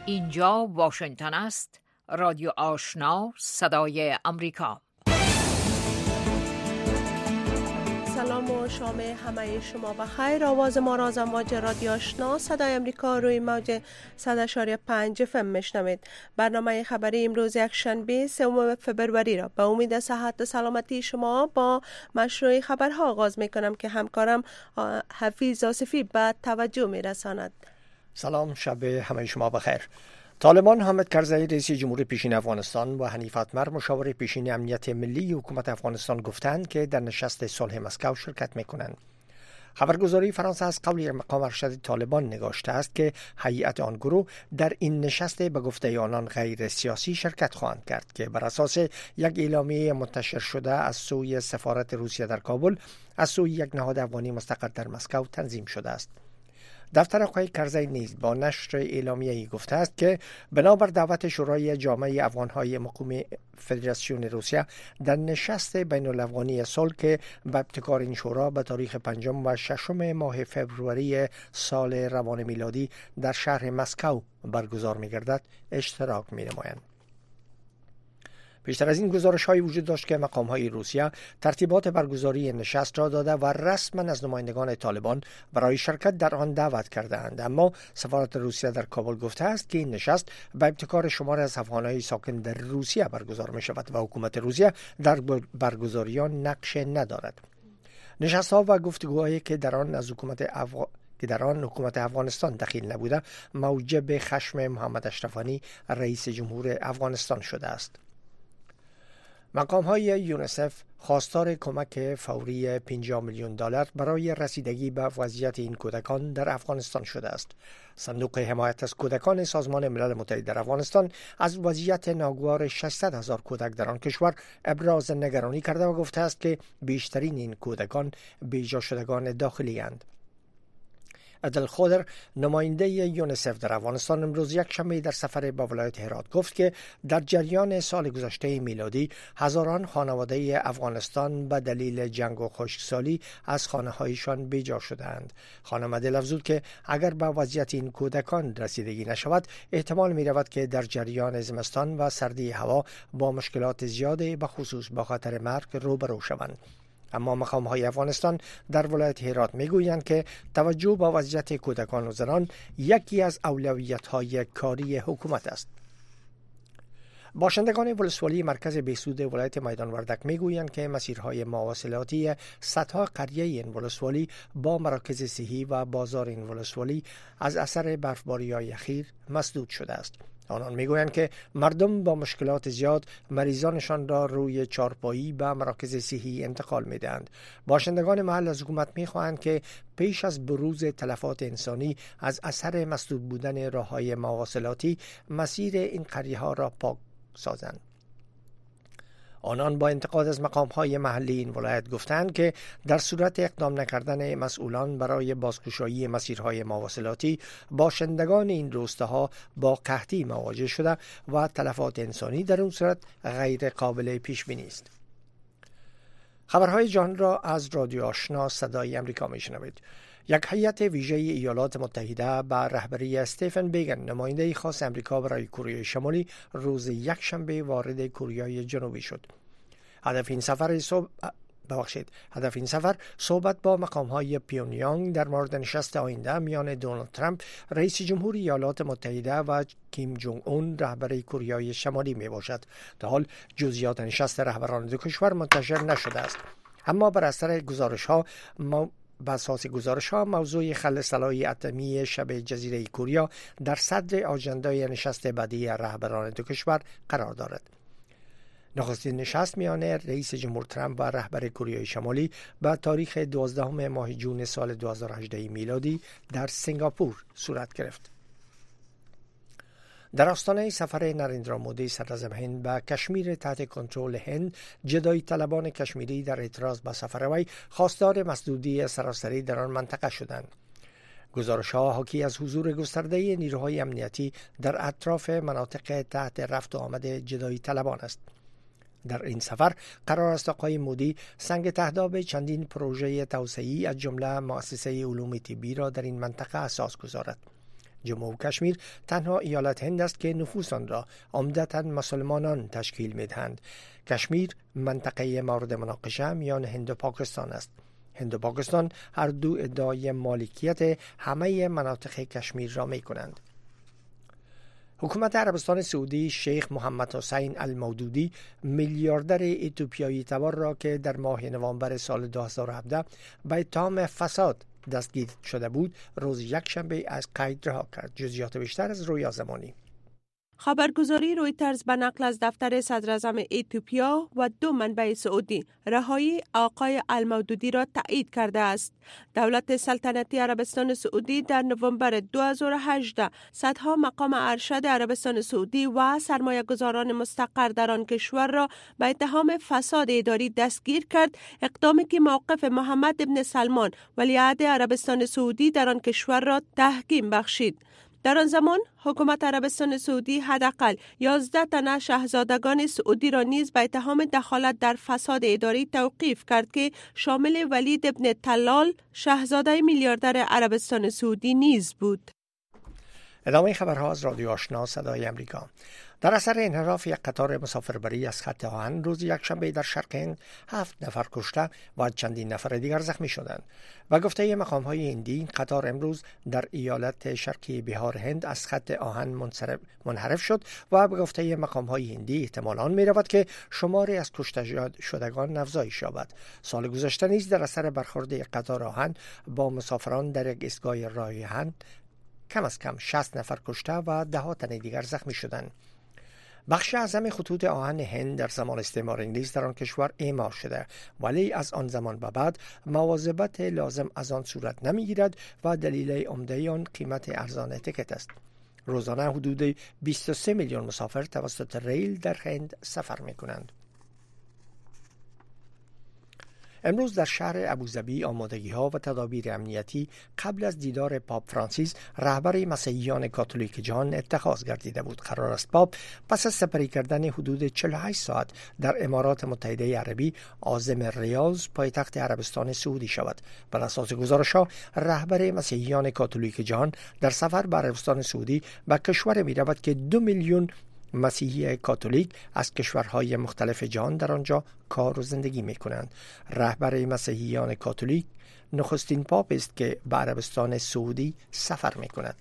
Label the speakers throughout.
Speaker 1: اینجا واشنگتن است. رادیو آشنا، صدای امریکا.
Speaker 2: سلام و شام همه شما بخیر. آواز ما را از امواج رادیو آشنا صدای امریکا روی موج 100.5 FM میشنوید. برنامه خبری امروز یکشنبه 3 فبروری را به امید صحت و سلامتی شما با مشروع خبرها آغاز میکنم که همکارم حفیظ آصفی به توجه میرساند.
Speaker 3: سلام، شب همه شما بخیر. طالبان حامد کرزئی رئیس جمهور پیشین افغانستان و حنیف اتمر مشاور پیشین امنیت ملی حکومت افغانستان گفتند که در نشست صلح مسکو شرکت میکنند. خبرگزاری فرانسه از قول مقام ارشد طالبان نگاشته است که هیئت آن گروه در این نشست به گفته آنان غیر سیاسی شرکت خواهند کرد که بر اساس یک اعلامیه منتشر شده از سوی سفارت روسیه در کابل از سوی یک نهاد افغانی مستقر در مسکو تنظیم شده است. دفتر آقای کرزئی نیز با نشر اعلامیه‌ای گفته است که بنابر دعوت شورای جامعه افغان‌های مقیم فدراسیون روسیه در نشست بین الافغانی صلح که به ابتکار این شورا به تاریخ 5 و 6 ماه فوریه سال روان میلادی در شهر مسکو برگزار می‌گردد اشتراک می‌نمایند. پیشتر از این گزارش‌هایی وجود داشت که مقام‌های روسیه ترتیبات برگزاری نشست را داده و رسما از نمایندگان طالبان برای شرکت در آن دعوت کرده‌اند، اما سفارت روسیه در کابل گفته است که این نشست به ابتکار شماری از افغان‌های ساکن در روسیه برگزار می‌شود و حکومت روسیه در برگزاری آن نقش ندارد. نشست‌ها و گفتگوهایی که در آن حکومت افغانستان دخیل نبوده موجب خشم محمد اشرف غنی رئیس جمهور افغانستان شده است. مقام‌های یونیسف خواستار کمک فوری 50 میلیون دلار برای رسیدگی به وضعیت این کودکان در افغانستان شده است. صندوق حمایت از کودکان سازمان ملل متحد در افغانستان از وضعیت ناگوار 600,000 کودک در آن کشور ابراز نگرانی کرده و گفته است که بیشترین این کودکان بیجا شدگان داخلی اند. عدل خودر نماینده یونیسف در افغانستان امروز یکشنبه در سفر به ولایت هرات گفت که در جریان سال گذشته میلادی هزاران خانواده افغانستان به دلیل جنگ و خشکسالی از خانه‌هایشان بیجا شدند. خانم عدل افزود که اگر به وضعیت این کودکان رسیدگی نشود احتمال می رود که در جریان زمستان و سردی هوا با مشکلات زیادی به خصوص با خطر مرگ روبرو شوند. اما مقام‌های افغانستان در ولایت هرات می‌گویند که توجه به وضعیت کودکان و زنان یکی از اولویت‌های کاری حکومت است. باشندگان ولسوالی مرکز بهسود ولایت میدان وردک می‌گویند که مسیرهای مواصلاتی صدها قریه این ولسوالی با مراکز صحی و بازار این ولسوالی از اثر برفباری‌های اخیر مسدود شده است. آنان میگویند که مردم با مشکلات زیاد مریضانشان را روی چارپایی به مراکز صحی انتقال میدهند. باشندگان محل از حکومت میخواهند که پیش از بروز تلفات انسانی از اثر مسدود بودن راههای مواصلاتی مسیر این قریه ها را پاک سازند. آنان با انتقاد از مقام‌های محلی این ولایت گفتند که در صورت اقدام نکردن مسئولان برای بازگشایی مسیرهای مواصلاتی باشندگان این روستاها با قحطی مواجه شده و تلفات انسانی در اون صورت غیر قابل پیش بینی است. خبرهای جهان را از رادیو آشنا صدای امریکا میشنوید. یک هیئت ویژه ایالات متحده به رهبری استیفن بیگن نماینده خاص امریکا برای کره شمالی روز یکشنبه وارد کره جنوبی شد. هدف این سفر صحبت با مقام‌های پیونیانگ در مورد نشست آینده میان دونالد ترامپ رئیس جمهور ایالات متحده و کیم جونگ اون رهبر کره شمالی می باشد. تا حال جزئیات نشست رهبران دو کشور منتشر نشده است، اما بر اثر گزارش‌ها موضوع خلع سلاح اتمی شبه جزیره کره در صدر آژندای نشست بعدی رهبران دو کشور قرار دارد. نخستین نشست میان رئیس جمهور ترامپ و رهبر کره شمالی به تاریخ 12 ماه جون سال 2018 میلادی در سنگاپور صورت گرفت. در آستانه سفر نریندرا مودی صدراعظم هند به کشمیر تحت کنترل هند، جدایی طلبان کشمیری در اعتراض به سفر وی خواستار مسدودی سراسری در آن منطقه شدند. گزارش‌ها حاکی از حضور گسترده نیروهای امنیتی در اطراف مناطق تحت رفت و آمد جدایی طلبان است. در این سفر قرار است آقای مودی سنگ تهداب چندین پروژه توسعه‌ای از جمله مؤسسه علوم طبی را در این منطقه اساس گذارد. جموں و کشمیر تنها ایالت هند است که نفوس آن را عمدتاً مسلمانان تشکیل می‌دهند. کشمیر منطقه مورد مناقشه میان هند و پاکستان است. هند و پاکستان هر دو ادعای مالکیت همه مناطق کشمیر را می‌کنند. حکومت عربستان سعودی شیخ محمد حسین المودودی میلیاردر اتیوپیایی تبار را که در ماه نوامبر سال 2017 به اتهام فساد دستگیر شده بود روز یکشنبه از قید رها کرد. جزئیات بیشتر از رویا زمانی.
Speaker 2: خبرگزاری رویترز به نقل از دفتر صدراعظم اتیوپیا و 2 منبع سعودی رهایی آقای المودودی را تایید کرده است. دولت سلطنتی عربستان سعودی در نوامبر 2018 صدها مقام ارشد عربستان سعودی و سرمایه‌گذاران مستقر در آن کشور را به اتهام فساد اداری دستگیر کرد، اقدامی که موقف محمد ابن سلمان ولیعهد عربستان سعودی در آن کشور را تحکیم بخشید. در آن زمان حکومت عربستان سعودی حداقل 11 تن شاهزادگان سعودی را نیز به اتهام دخالت در فساد اداری توقیف کرد که شامل ولید ابن طلال شاهزاده میلیاردر عربستان سعودی نیز بود.
Speaker 3: ادامه خبرها از رادیو آشنا صدای امریکا. در اثر انحراف یک قطار مسافربری از خط آهن روز یکشنبه در شرق هند 7 نفر کشته و چندین نفر دیگر زخمی شدند. و گفته مقام‌های هندی قطار امروز در ایالت شرقی بهار هند از خط آهن منحرف شد و به گفته مقام‌های هندی احتمال آن می‌رود که شماری از کشته شدگان افزایش یابد. سال گذشته نیز در اثر برخورد یک قطار آهن با مسافران در یک ایستگاه راهی آهن کم از کم 60 نفر کشته و 10 تن دیگر زخمی شدند. بخش اعظم خطوط آهن هند در زمان استعمار انگلیس در آن کشور اعمار شده، ولی از آن زمان به بعد مواظبت لازم از آن صورت نمیگیرد و دلیل عمده آن قیمت ارزان تیکت است. روزانه حدود 23 میلیون مسافر توسط ریل در هند سفر می‌کنند. امروز در شهر ابوظبی آمادگی‌ها و تدابیر امنیتی قبل از دیدار پاپ فرانسیس رهبر مسیحیان کاتولیک جهان اتخاذ گردیده بود. قرار است پاپ پس از سپری کردن حدود 48 ساعت در امارات متحده عربی عازم ریاض پایتخت عربستان سعودی شود. بر اساس گزارش‌ها رهبر مسیحیان کاتولیک جهان در سفر به عربستان سعودی به کشور می‌رود که 2 میلیون مسیحی کاتولیک از کشورهای مختلف جهان در آنجا کار و زندگی می کنند. رهبر مسیحیان کاتولیک نخستین پاپ است که به عربستان سعودی سفر می کند.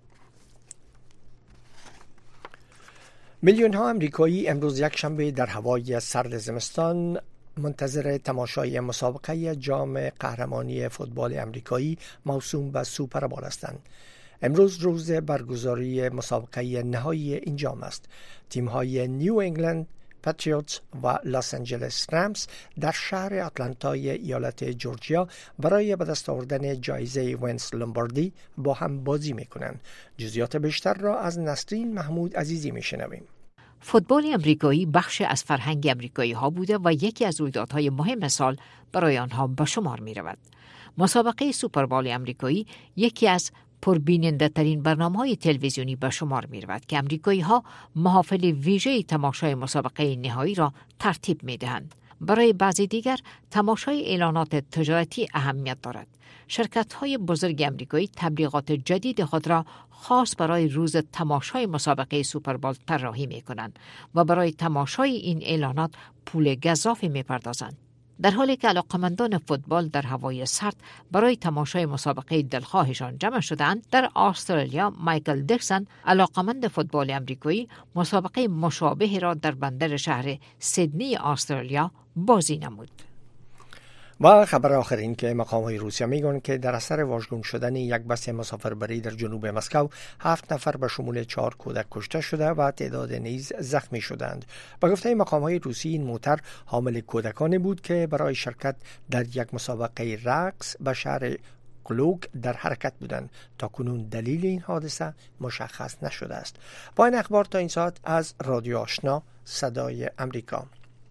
Speaker 3: میلیون ها امریکایی امروز یکشنبه در هوای سرد زمستان منتظر تماشای مسابقه جام قهرمانی فوتبال امریکایی موسوم به سوپر بول هستند. امروز روز برگزاری مسابقه نهایی این جام است. تیم‌های نیو انگلند پاتریوتس و لس آنجلس رامز در شهر آتلانتای ایالت جورجیا برای به دست آوردن جایزه ونس لومباردی با هم بازی می‌کنند. جزئیات بیشتر را از نسرین محمود عزیزی می‌شنویم.
Speaker 1: فوتبال امریکایی بخش از فرهنگ امریکایی ها بوده و یکی از رویدادهای مهم سال برای آنها به شمار می‌رود. مسابقه سوپربال امریکایی یکی از پربیننده ترین برنامه‌های تلویزیونی به شمار می‌رود که امریکایی‌ها محافل ویژه تماشای مسابقه نهایی را ترتیب می‌دهند. برای بعضی دیگر تماشای اعلانات تجارتی اهمیت دارد. شرکت‌های بزرگ امریکایی تبلیغات جدید خود را خاص برای روز تماشای مسابقه سوپربال طراحی می‌کنند و برای تماشای این اعلانات پول گزافی می‌پردازند. در حالی که علاقمندان فوتبال در هوای سرد برای تماشای مسابقه دلخواهشان جمع شدند، در استرالیا مایکل دیکسون علاقمند فوتبال امریکایی مسابقه مشابه را در بندر شهر سیدنی استرالیا بازی نمود.
Speaker 3: و خبر آخر این که مقام‌های روسیه میگویند که در اثر واژگون شدن یک بس مسافربری در جنوب مسکو 7 نفر به شمول 4 کودک کشته شده و تعداد نیز زخمی شدند. با گفته مقام‌های روسی این موتر حامل کودکانی بود که برای شرکت در یک مسابقه رقص به شهر کلوک در حرکت بودند. تا کنون دلیل این حادثه مشخص نشده است. با این اخبار تا این ساعت از رادیو آشنا صدای امریکا.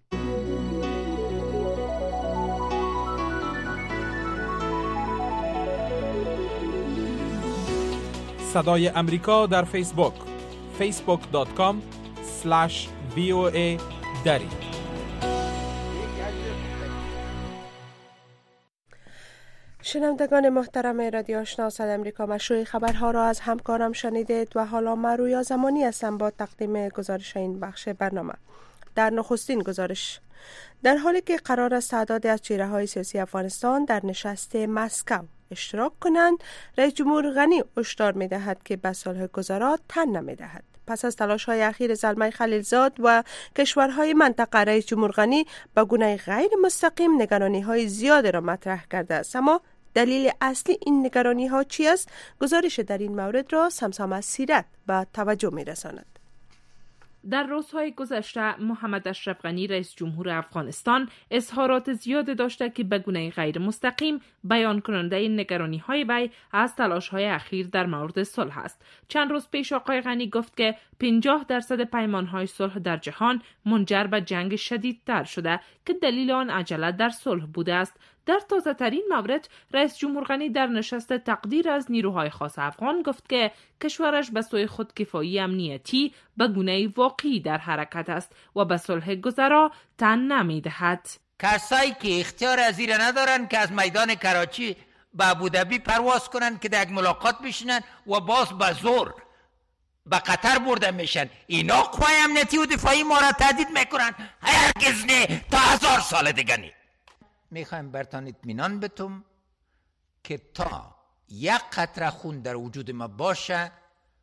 Speaker 4: صدای امریکا در فیسبوک facebook.com/VOA دری.
Speaker 2: شنوندگان محترم رادیو آشنا صدای امریکا، مشروع خبرها را از همکارم شنیدید و حالا من رویا زمانی هستم با تقدیم گزارش این بخش برنامه. در نخستین گزارش، در حالی که قرار است تعدادی از چهره‌های سیاسی افغانستان در نشست مسکو اشتراک کنند، رئیس جمهور غنی هشدار می‌دهد که به صلح گذارا تن نمی‌دهد. پس از تلاش‌های اخیر زلمه خلیلزاد و کشورهای منطقه، رئیس جمهور غنی به گونه غیر مستقیم نگرانی‌های زیاد را مطرح کرده است. اما دلیل اصلی این نگرانی‌ها چی است؟ گزارش در این مورد را سمسام سیرت به توجه می‌رساند.
Speaker 5: در روزهای گذشته محمد اشرف غنی رئیس جمهور افغانستان اظهارات زیاد داشته که به گونه غیر مستقیم بیان کننده نگرانی‌های وی از تلاش‌های اخیر در مورد صلح است. چند روز پیش آقای غنی گفت که 50% پیمان‌های صلح در جهان منجر به جنگ شدیدتر شده که دلیل آن عجله در صلح بوده است. در تازه ترین مورد، رئیس جمهور غنی در نشست تقدیر از نیروهای خاص افغان گفت که کشورش به سوی خودکفایی امنیتی به گونه واقعی در حرکت است و به صلح گذرا تن نمی‌دهد.
Speaker 6: کسایی که اختیار از این ندارن که از میدان کراچی به ابوظبی پرواز کنن که در یک ملاقات بشینن و باز به زور به قطر برده میشن، اینا قوای امنیتی و دفاعی ما را تهدید میکنن. هرگز نه، تا 1000 سال دیگه نه. میخوایم برتان اطمینان بتم که تا یک قطره خون در وجود ما باشه،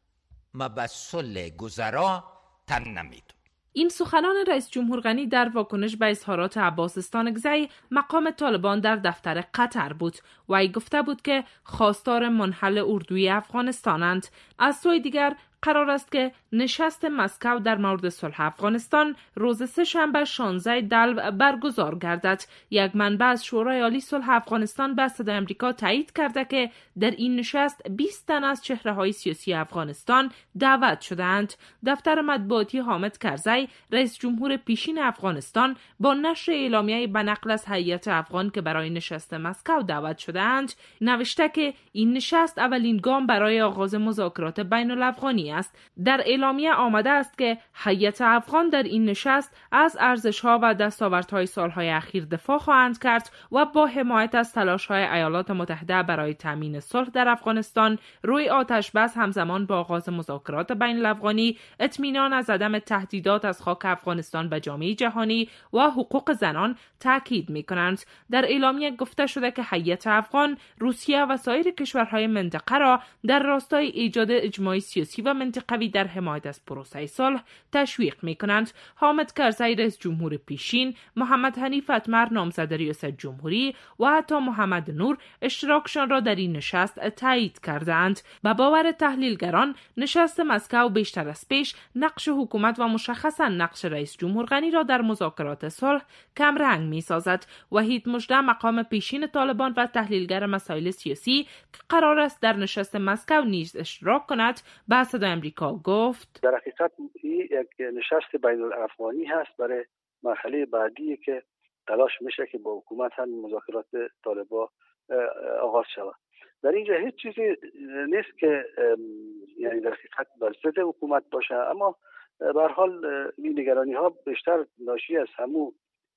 Speaker 6: ما به صلح گذرا تن نمیدم.
Speaker 5: این سخنان رئیس جمهور غنی در واکنش به اظهارات عباس استانکزی مقام طالبان در دفتر قطر بود. وی گفته بود که خواستار منحل اردوی افغانستانند. از سوی دیگر قرار است که نشست مسکو در مورد صلح افغانستان روز سه‌شنبه 16 دلو برگزار گردد. یک منبع از شورای عالی صلح افغانستان به صدای امریکا تایید کرده که در این نشست 20 تن از چهره‌های سیاسی افغانستان دعوت شدند. دفتر مطبوعاتی حامد کرزی، رئیس جمهور پیشین افغانستان، با نشر اعلامیه به نقل از هیئت افغان که برای نشست مسکو دعوت شده‌اند، نوشته که این نشست اولین گام برای آغاز مذاکرات بین الافغانی است. در اعلامیه آمده است که هیئت افغان در این نشست از ارزش‌ها و دستاوردهای سالهای اخیر دفاع خواهند کرد و با حمایت از تلاش‌های ایالات متحده برای تامین صلح در افغانستان روی آتش بس همزمان با آغاز مذاکرات بین الافغانی اطمینان از عدم تهدیدات از خاک افغانستان به جامعه جهانی و حقوق زنان تاکید می‌کنند. در اعلامیه گفته شده که هیئت افغان روسیه و سایر کشورهای منطقه را در راستای ایجاد اجماع سیاسی و منطقوی در حمایت از پروسه صلح تشویق می‌کنند. حامد کرزی رئیس جمهور پیشین، محمد حنیف اتمر نامزد ریاست جمهوری و حتی محمد نور اشتراکشان را در این نشست تایید کردند. به باور تحلیلگران، نشست مسکو بیشتر از پیش نقش حکومت و مشخصاً نقش رئیس جمهور غنی را در مذاکرات صلح کم رنگ می‌سازد. وحید مژده، مقام پیشین طالبان و تحلیلگر مسائل سیاسی که قرار است در نشست مسکو نیز اشتراک کند، به صدای امریکا گفت:
Speaker 7: در حقیقت این یک نشست بین الافغانی هست برای مرحله بعدی که تلاش میشه که با حکومت هم مذاکرات طالبان آغاز شود. در اینجا هیچ چیزی نیست که یعنی در حقیقت بر ضد حکومت باشه، اما به هر حال این نگرانی ها بیشتر ناشی از همون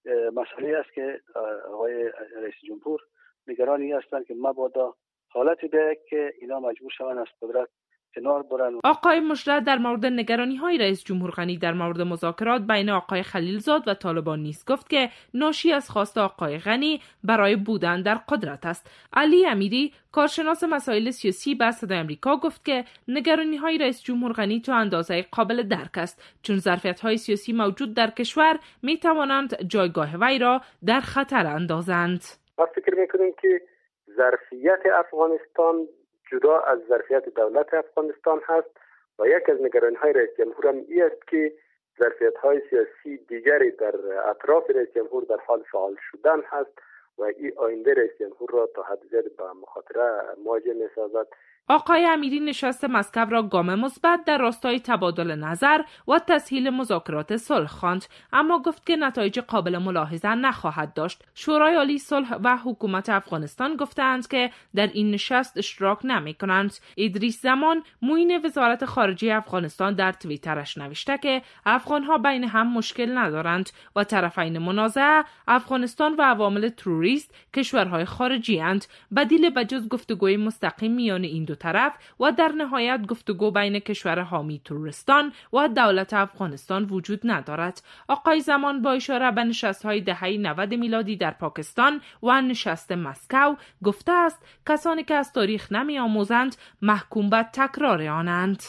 Speaker 7: مسئله است که آقای رئیس جمهور نگرانی هستند که مبادا حالتی بیاید که اینا مجبور شوند از قدرت کنار برن.
Speaker 5: آقای مژده در مورد نگرانی‌های رئیس جمهور غنی در مورد مذاکرات بین آقای خلیلزاد و طالبان نیز گفت که ناشی از خواست آقای غنی برای بودن در قدرت است. علی امیری، کارشناس مسائل سیاسی، به صدای امریکا گفت که نگرانی‌های رئیس جمهور غنی تا اندازه قابل درک است، چون ظرفیت‌های سیاسی موجود در کشور می‌توانند جایگاه وی را در خطر اندازند.
Speaker 8: ما فکر می‌کنیم که ظرفیت افغانستان جدا از ظرفیت دولت افغانستان هست و یک از نگرانی‌های رئیس جمهور هم این است که ظرفیت‌های سیاسی دیگری در اطراف رئیس جمهور در حال فعال شدن هست و این آینده رئیس جمهور را تا حد زیاد به مخاطره مواجه می‌سازد.
Speaker 5: آقای امیری نشست مسکو را گام مثبت در راستای تبادل نظر و تسهیل مذاکرات صلح خواند، اما گفت که نتایج قابل ملاحظه نخواهد داشت. شورای عالی صلح و حکومت افغانستان گفتند که در این نشست اشتراک نمی‌کنند. ادریس زمان معین وزارت خارجه افغانستان در توییترش نوشته که افغان‌ها بین هم مشکل ندارند و طرفین منازعه افغانستان و عوامل تروریست کشورهای خارجی اند، بدیل بجز گفتگوی مستقیم میان این دو طرف و در نهایت گفتگو بین کشور حامی ترورستان و دولت افغانستان وجود ندارد. آقای زمان با اشاره به نشست‌های دهه 90 میلادی در پاکستان و نشست مسکو گفته است کسانی که از تاریخ نمی‌آموزند محکوم به تکرار آنند.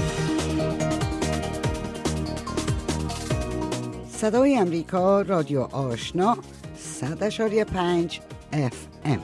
Speaker 9: صدای امریکا، رادیو آشنا، 100.5 FM.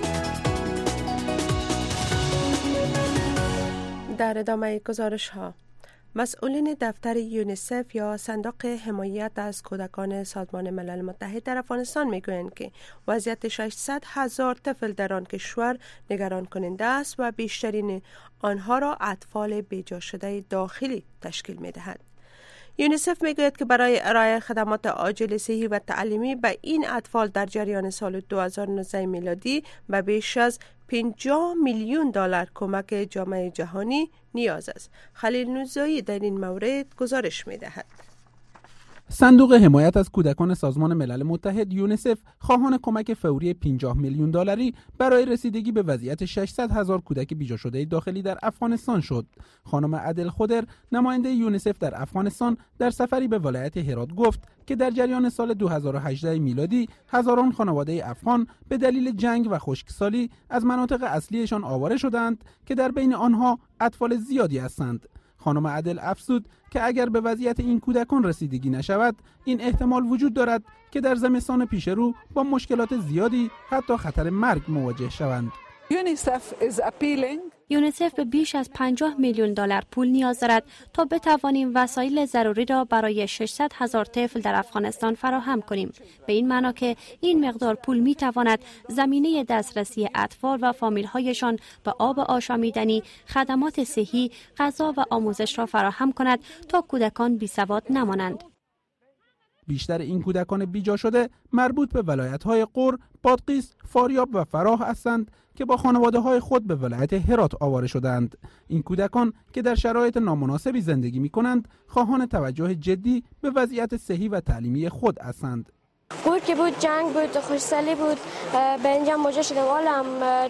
Speaker 2: در ادامه گزارش ها، مسئولین دفتر یونیسف یا صندوق حمایت از کودکان سازمان ملل متحد در افغانستان میگویند که وضعیت 600,000 طفل در آن کشور نگران کننده است و بیشترین آنها را اطفال بیجا شده داخلی تشکیل میدهند. یونیسف میگوید که برای ارائه خدمات عاجل صحی و تعلیمی به این اطفال در جریان سال 2019 میلادی به بیش از 50 میلیون دلار کمک جامعه جهانی نیاز است. خلیل نوزایی در این مورد گزارش میدهد.
Speaker 4: صندوق حمایت از کودکان سازمان ملل متحد یونیسف خواهان کمک فوری 50 میلیون دلاری برای رسیدگی به وضعیت 600,000 کودک بیجا شده داخلی در افغانستان شد. خانم عدل خضر، نماینده یونیسف در افغانستان، در سفری به ولایت هرات گفت که در جریان سال 2018 میلادی هزاران خانواده افغان به دلیل جنگ و خشکسالی از مناطق اصلیشان آواره شدند که در بین آنها اطفال زیادی هستند. خانم عدل افزود که اگر به وضعیت این کودکان رسیدگی نشود، این احتمال وجود دارد که در زمستان پیش رو با مشکلات زیادی حتی خطر مرگ مواجه شوند.
Speaker 10: یونیسف به بیش از 50 میلیون دلار پول نیاز دارد تا بتوانیم وسایل ضروری را برای 600,000 طفل در افغانستان فراهم کنیم. به این معنا که این مقدار پول می تواند زمینه دسترسی اطفال و فامیل‌هایشان به آب آشامیدنی، خدمات صحی، غذا و آموزش را فراهم کند تا کودکان بی‌سواد نمانند.
Speaker 4: بیشتر این کودکان بیجا شده مربوط به ولایت‌های غور، بادغیس، فاریاب و فراه هستند که با خانواده‌های خود به ولایت هرات آواره شدند. این کودکان که در شرایط نامناسبی زندگی می‌کنند، خواهان توجه جدی به وضعیت صحی و تعلیمی خود هستند.
Speaker 11: غور که بود، جنگ بود، خشکسالی بود، به اینجا مواجه شدیم. حالا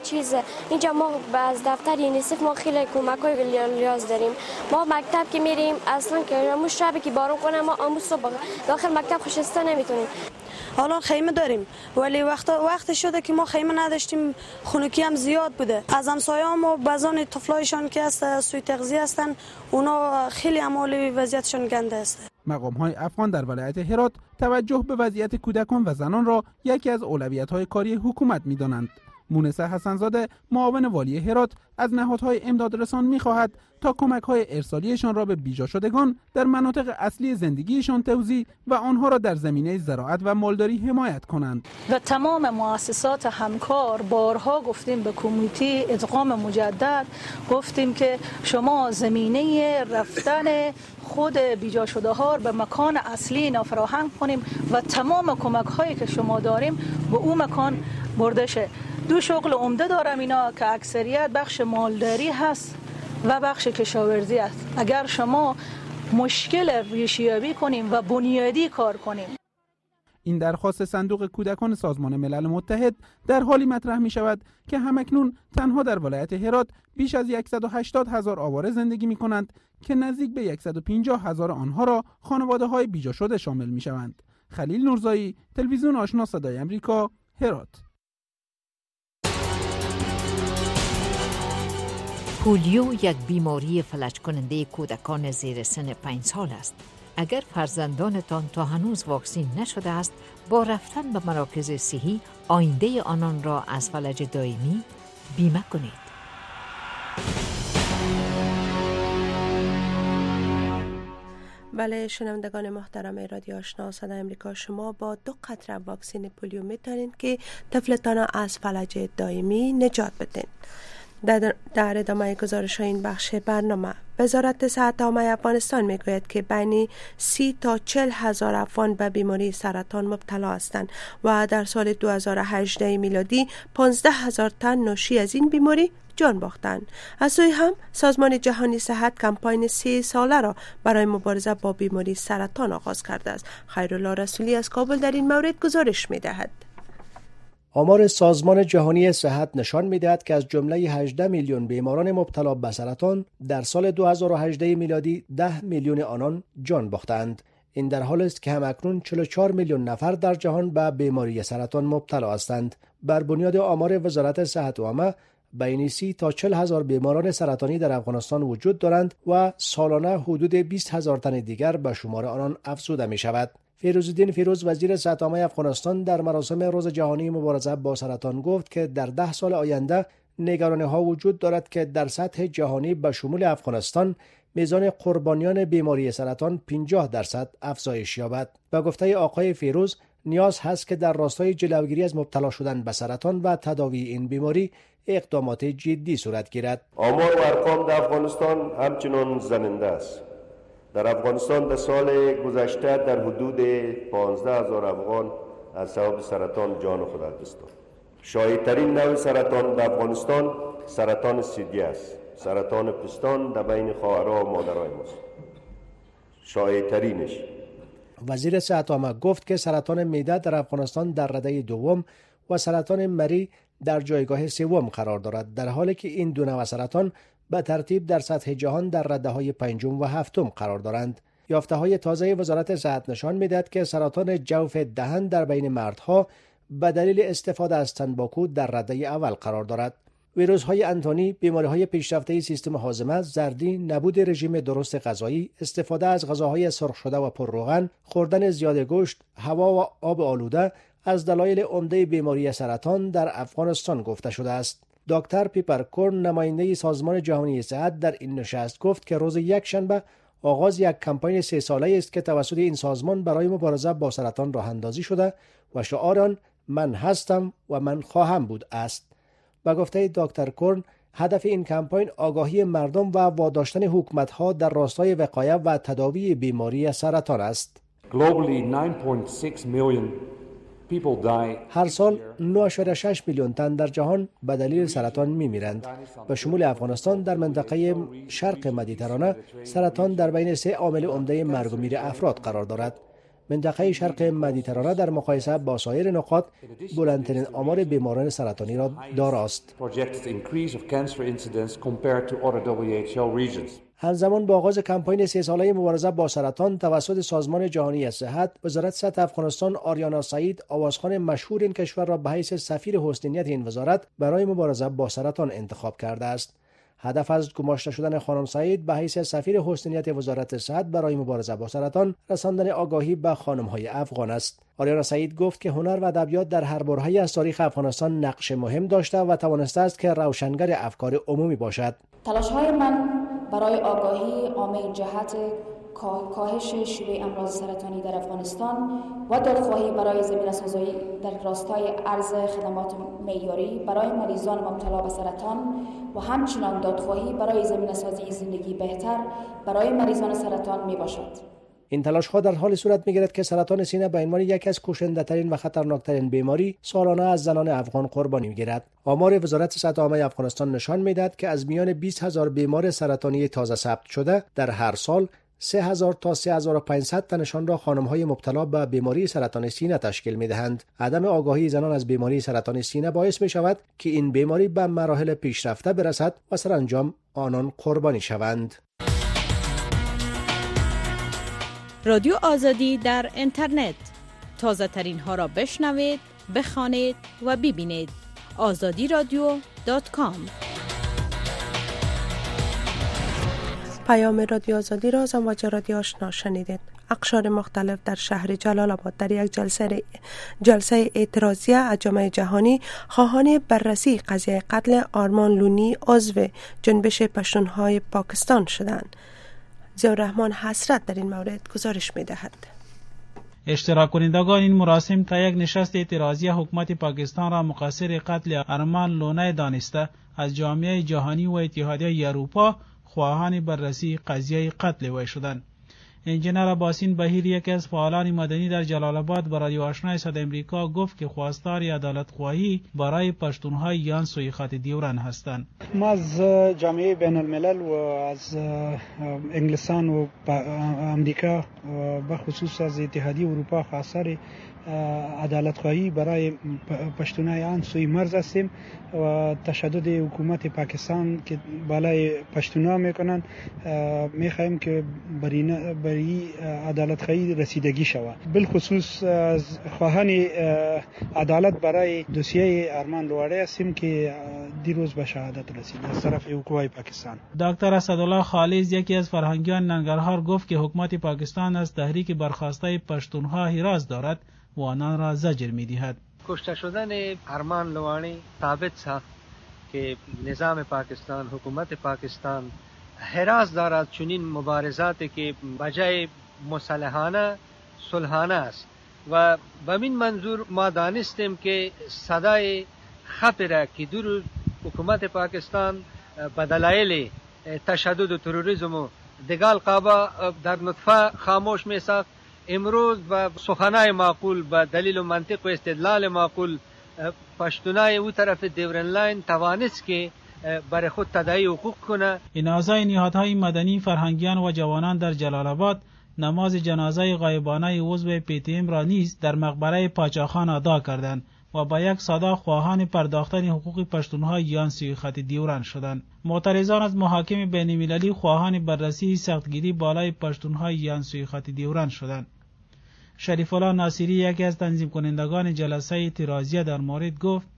Speaker 11: اینجا ما از دفتر یونیسف ما خیلی کمک‌های نیاز داریم. ما مکتب که میریم اصلا که همون شب که بارون کنه ما امروز صبح داخل مکتب خشسته نمیتونیم.
Speaker 12: حالا خیمه داریم ولی وقت شده که ما خیمه نداشتیم، خنکی هم زیاد بوده. از همسایه‌ام و بعضان طفلایشان که از سوی تغذیه هستن، اونا خیلی احوال وضعیتشون گنده است.
Speaker 4: مقام‌های افغان در ولایت هرات توجه به وضعیت کودکان و زنان را یکی از اولویت‌های کاری حکومت می‌دانند. مونس حسن‌زاده، معاون والی هرات، از نهادهای امدادرسان می‌خواهد تا کمک‌های ارسالیشان را به بیجا شدگان در مناطق اصلی زندگیشان توزیع و آنها را در زمینه زراعت و مالداری حمایت کنند.
Speaker 13: و تمام مؤسسات همکار بارها گفتیم به کمیته ادغام مجدد، گفتیم که شما زمینه رفتن خود بیجا شده ها به مکان اصلی اینا فراهم کنیم و تمام کمک‌هایی که شما داریم به اون مکان برده شه. دو شغل عمده دارم اینا که اکثریت بخش مالداری هست و بخش کشاورزی است. اگر شما مشکل ریشه‌یابی کنیم و بنیادی کار کنیم.
Speaker 4: این درخواست صندوق کودکان سازمان ملل متحد در حالی مطرح می شود که همکنون تنها در ولایت هرات بیش از 180,000 آواره زندگی می کنند که نزدیک به 150,000 آنها را خانواده‌های بیجا شده شامل می شوند. خلیل نورزایی، تلویزیون آشنا صدای امریکا، هرات.
Speaker 1: پولیو یک بیماری فلج کننده کودکان زیر سن 5 سال است. اگر فرزندانتان تا هنوز واکسین نشده است، با رفتن به مراکز صحی آینده آنان را از فلج دائمی بیمه کنید.
Speaker 2: بله شنوندگان محترم رادیو آشنا صدای امریکا، شما با 2 قطره واکسن پولیو میتونید که طفلتان از فلج دائمی نجات بدین. در ادامه گزارش این بخش برنامه، وزارت صحت عامه افغانستان میگوید که بین 30 تا 40 هزار افغان به بیماری سرطان مبتلا هستند و در سال 2018 میلادی 15 هزار تن ناشی از این بیماری جان باختند. از سوی هم سازمان جهانی صحت کمپاین 3 ساله را برای مبارزه با بیماری سرطان آغاز کرده است. خیرالله رسولی از کابل در این مورد گزارش می‌دهد.
Speaker 3: آمار سازمان جهانی صحت نشان می‌دهد که از جمله 18 میلیون بیماران مبتلا به سرطان در سال 2018 میلادی 10 میلیون آنان جان باختند. این در حالی است که همکنون 44 میلیون نفر در جهان به بیماری سرطان مبتلا هستند. بر بنیاد آمار وزارت صحت عامه بین 30 تا 40 هزار بیماران سرطانی در افغانستان وجود دارند و سالانه حدود 20 هزار تن دیگر به شمار آنان افزوده می شود. فیروزالدین فیروز وزیر صحت عامه افغانستان در مراسم روز جهانی مبارزه با سرطان گفت که در 10 سال آینده نگرانی‌ها وجود دارد که در سطح جهانی به شمول افغانستان میزان قربانیان بیماری سرطان 50% افزایش یابد. به گفته آقای فیروز نیاز هست که در راستای جلوگیری از مبتلا شدن به سرطان و تداوی این بیماری اقدامات جدی صورت گیرد.
Speaker 14: آمار و ارقام در افغانستان همچنان زننده است. در افغانستان در سال گذشته در حدود 15,000 افغان از سبب سرطان جان خود از دست داد. شایع‌ترین نوع سرطان در افغانستان سرطان سیدی است. سرطان پستان در بین خواهرها و مادرای ماست. شایع‌ترینش.
Speaker 3: وزیر صحت عامه گفت که سرطان معده در افغانستان در رده دوم و سرطان مری در جایگاه سوم قرار دارد، در حالی که این دو نوع سرطان به ترتیب در سطح جهان در رده‌های پنجم و هفتم قرار دارند. یافته‌های تازه وزارت صحت نشان می‌دهد که سرطان جوف دهن در بین مردها به دلیل استفاده از تنباکو در رده اول قرار دارد. ویروس‌های انتونی، بیماری‌های پیشرفته سیستم هاضمه، زردی، نبود رژیم درست غذایی، استفاده از غذاهای سرخ شده و پرروغن، خوردن زیاد گوشت، هوا و آب آلوده از دلایل عمده بیماری سرطان در افغانستان گفته شده است. دکتر پیپر کورن نماینده سازمان جهانی صحت در این نشست گفت که روز یکشنبه آغاز یک کمپین 3 ساله است که توسط این سازمان برای مبارزه با سرطان راه اندازی شده و شعار آن من هستم و من خواهم بود است. با گفته دکتر کورن هدف این کمپین آگاهی مردم و واداشتن حکومت‌ها در راستای وقایع و تداوی بیماری سرطان است. هر سال 9.6 میلیون تن در جهان به دلیل سرطان می‌میرند. به شمول افغانستان در منطقه شرق مدیترانه سرطان در بین 3 عامل عمده مرگ و میر افراد قرار دارد. منطقه شرق مدیترانه در مقایسه با سایر نقاط بلندترین آمار بیماران سرطانی را داراست. همزمان با آغاز کمپین 3 ساله مبارزه با سرطان توسط سازمان جهانی صحت، وزارت صحت افغانستان آریانا سعید آوازخوان مشهور این کشور را به حیث سفیر حسنیت این وزارت برای مبارزه با سرطان انتخاب کرده است. هدف از گماشته شدن خانم سعید به حیث سفیر حسنیت وزارت صحت برای مبارزه با سرطان رساندن آگاهی به خانم‌های افغان است. آریانا سعید گفت که هنر و ادبیات در هر برهه‌ای از تاریخ افغانستان نقش مهم داشته و توانسته است که روشنگر افکار عمومی باشد.
Speaker 15: تلاش‌های من برای آگاهی عامه جهت کاهش شیوع امراض سرطانی در افغانستان و دادخواهی برای زمینه‌سازی در راستای عرض خدمات معیاری برای مریضان مبتلا به سرطان و همچنان دادخواهی برای زمینه‌سازی زندگی بهتر برای مریضان سرطان می باشد.
Speaker 3: این تلاش‌ها در حال صورت می‌گیرد که سرطان سینه به عنوان یکی از کشنده‌ترین و خطرناکترین بیماری سالانه از زنان افغان قربانی می‌گیرد. آمار وزارت صحت عامه افغانستان نشان می‌دهد که از میان 20,000 بیمار سرطانی تازه ثبت شده در هر سال 3,000 تا 3,500 تنشان را خانم‌های مبتلا به بیماری سرطان سینه تشکیل می‌دهند. عدم آگاهی زنان از بیماری سرطان سینه باعث می‌شود که این بیماری به مراحل پیشرفته برسد و سرانجام آنان قربانی شوند.
Speaker 16: رادیو آزادی در اینترنت تازه ترین ها را بشنوید، بخوانید و ببینید. azadiradio.com.
Speaker 2: پیام رادیو آزادی را از امواج رادیو آشنا شنیدید. اقشار مختلف در شهر جلال آباد در یک جلسه اعتراضیه از جامعه جهانی خواهان بررسی قضیه قتل آرمان لونی عضو جنبش پشتونهای پاکستان شدند. ضیاءالرحمن حسرت در این مورد گزارش می‌دهد.
Speaker 17: اشتراک کنندگان این مراسم تا یک نشست اعتراضی حکومت پاکستان را مقصر قتل آرمان لونی دانسته از جامعه جهانی و اتحادیه اروپا خواهان بررسی قضیه قتل وی شدند. انجینر باسین بهیر، یکی از فعالان مدنی در جلال آباد، به رادیو آشنا صدای امریکا گفت که خواستار عدالت خواهی برای پشتون‌ها یان سوی خط دیوران هستند.
Speaker 18: ما از جامعه بین الملل و از انگلستان و امریکا و به خصوص از اتحادیه اروپا خواستار عدالت خواهی برای پشتونای آن سوی مرز هستیم و تشدد حکومت پاکستان که بالای پشتونا میکنن میخوایم که بری عدالت خواهی رسیدگی شود. بالخصوص از خواهان عدالت برای دوسیه ارمان لواره هستیم که دیروز به شهادت رسید از طرف حکومت پاکستان.
Speaker 17: دکتر اسدالله خالص، یکی از فرهنگیان ننگرهار، گفت که حکومت پاکستان از تحریک برخاسته پشتونها حراس دارد و آنان را زجر می‌دهد.
Speaker 19: کشته شدن ارمان لوانی ثابت است که نظام پاکستان، حکومت پاکستان حراس دارد چنین مبارزاتی که بجای مصالحانه صلحانه است و به این منظور ما دانستیم که صدای خبره که دور حکومت پاکستان به دلایل تشدد و تروریسم و دگال قابا در نطفه خاموش می‌ساخت، امروز با سخنای معقول، با دلیل و منطق و استدلال معقول، پشتونای او طرف دیورن لاین توانست که برای خود تداعی حقوق کنه.
Speaker 17: این اعضای نهادهای مدنی، فرهنگیان و جوانان در جلال آباد نماز جنازه غایبانه عضو PTM را نیز در مقبره پاچاخان ادا کردند و با یک صدا خواهان پرداختن حقوق پشتونها یان سوی خط دیوران شدند. معترضان از محاکم بین المللی خواهان بررسی سختگیری بالای پشتونها یان سوی خط دیوران شدند. شریف الله ناصری، یکی از تنظیم کنندگان جلسه اعتراضیه، در مورد گفت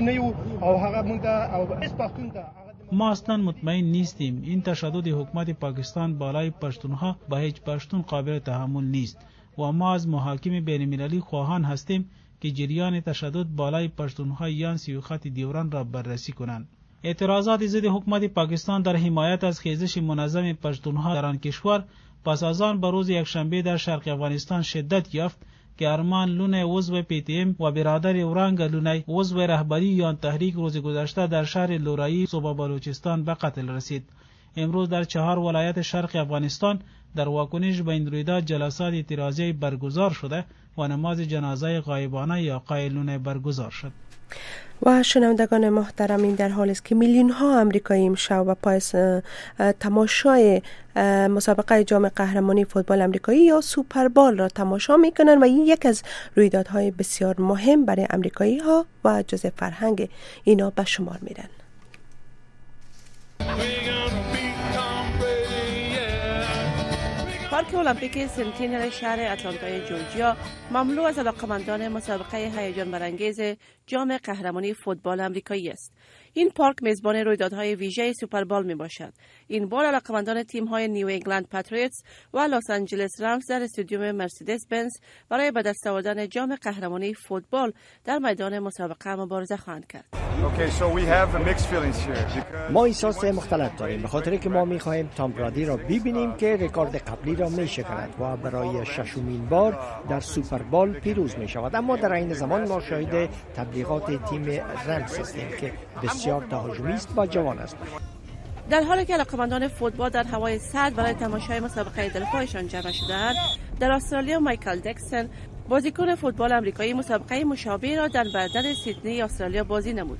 Speaker 17: ما اصلا مطمئن نیستیم. این تشدد حکومت پاکستان بالای پشتونها به هیچ پشتون قابل تحمل نیست و ما از محاکم بین المللی خواهان هستیم که جریان تشدد بالای پشتونها یان سوی خط دیوران را بررسی کنند. اعتراضات ضد حکومت پاکستان در حمایت از خیزش منظم پشتونها در آن کشور پس از آن به روز یکشنبه در شرق افغانستان شدت یافت که ارمان لونه عضو PTM و برادر اورنگ لونه عضو رهبری یان تحریک روز گذشته در شهر لورایی صوبه بلوچستان به قتل رسید. امروز در 4 ولایت شرق افغانستان در واکنش به این رویداد جلسات اعتراضی برگزار شده و نماز جنازه غایبانه یا قایلونه برگزار شد.
Speaker 2: و شنوندگان محترم، این در حالی است که میلیون ها آمریکایی امشب و پای تماشای مسابقه جام قهرمانی فوتبال آمریکایی یا سوپر بال را تماشا میکنند و این یک از رویدادهای بسیار مهم برای آمریکایی ها و جزء فرهنگ اینا به شمار میرن. پارک المپیک سنتینل شهر اتلانتای جورجیا مملو از علاقه‌مندان مسابقه هیجان برانگیز جام قهرمانی فوتبال آمریکایی است. این پارک میزبان رویدادهای ویژه سوپر بال می باشد. این بار علاقه‌مندان تیم‌های نیو انگلند پاتریوتس و لس آنجلس رامز در استادیوم مرسدس بنز برای به دست آوردن جام قهرمانی فوتبال در میدان مسابقه مبارزه خواهند کرد.
Speaker 3: ما احساس مختلف داریم به خاطر که ما می‌خواهیم تام برادی را ببینیم که رکورد قبلی را می‌شکند و برای ششمین بار در سوپر بال پیروز می‌شود. اما در این زمان ما شاهد تبلیغات تیم رامز هستیم که بسیار تهاجمی است و جوان است.
Speaker 2: در حالی که علاقه‌مندان فوتبال در هوای سرد برای تماشای مسابقه دلخواهشان جمع شدند، در استرالیا مایکل دکسن بازیکن فوتبال آمریکایی مسابقه مشابه را در بندر سیدنی استرالیا بازی نمود.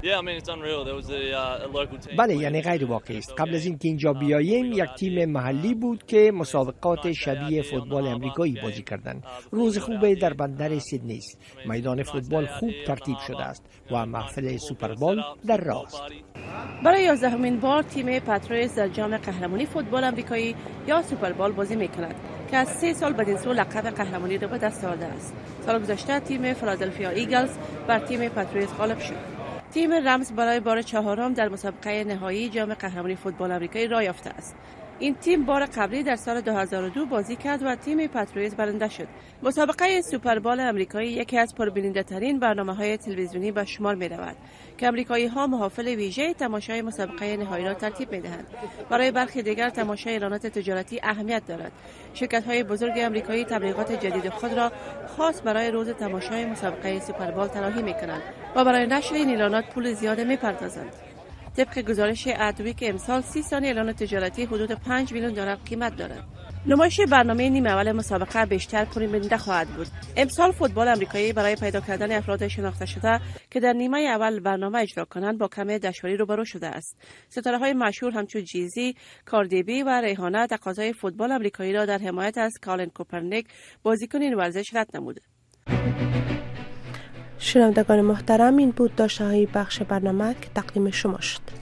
Speaker 3: بله، یعنی غیر واقعی است. قبل از اینکه اینجا بیاییم یک تیم محلی بود که مسابقات شبیه فوتبال آمریکایی بازی کردند. روز خوبه در بندر سیدنی است. میدان فوتبال خوب ترتیب شده است و محفل سوپر بال در راه است.
Speaker 2: برای 11مین بار تیم پاتریوتس در جام قهرمانی فوتبال آمریکایی یا سوپر بال بازی می‌کند که از 3 سال بدین سو لقب قهرمانی را به دست آورده است. سال گذشته تیم فیلادلفیا ایگلز بر تیم پاتریوتس غالب شد. تیم رمز برای بار 4م در مسابقه نهایی جام قهرمانی فوتبال آمریکایی راه یافته است. این تیم بار قبلی در سال 2002 بازی کرد و تیم پاتریوتس برنده شد. مسابقه سوپر بال آمریکایی یکی از پربیننده‌ترین برنامه‌های تلویزیونی به شمار می‌رود که آمریکایی‌ها محافل ویژه تماشای مسابقه نهایی را ترتیب می‌دهند. برای برخی دیگر تماشای اعلانات تجارتی اهمیت دارد. شرکت‌های بزرگ آمریکایی تبلیغات جدید خود را خاص برای روز تماشای مسابقه سوپر بال طراحی می‌کنند و برای نشر این اعلانات پول زیاد می‌پردازند.
Speaker 20: طبق گزارش ادویک امسال 30 ثانیه اعلان تجارتی حدود 5 میلیون دلار قیمت دارد. نمایش برنامه نیمه اول مسابقه بیشتر پربیننده خواهد بود. امسال فوتبال آمریکایی برای پیدا کردن افراد شناخته شده که در نیمه اول برنامه اجرا کنند با کمی دشواری روبرو شده است. ستاره‌های مشهور همچون جیزی، کاردیبی و ریحانه تقاضای فوتبال آمریکایی را در حمایت از کالین کوپرنیک بازیکن این ورزش رد نموده.
Speaker 2: شنوندگان محترم، این بود داشته‌های بخش برنامه که تقدیم شما شد.